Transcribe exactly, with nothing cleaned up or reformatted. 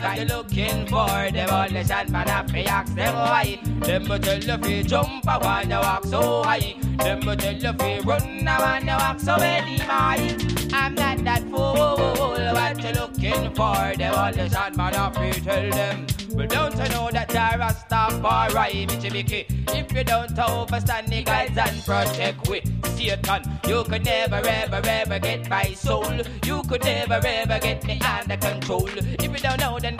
You're looking for demolition man, I fi ask them why. Them will tell you fi jump, I wanna walk so high. Them will tell you fi run, I wanna walk so many miles. I'm not that fool, what you looking for demolition man, I fi tell them. Well, don't you know that you're a Rastafari, Mitchy Mickey? If you don't overstand the guides and protect we Satan, you could never, ever, ever get my soul. You could never, ever get me under control. If you don't know, then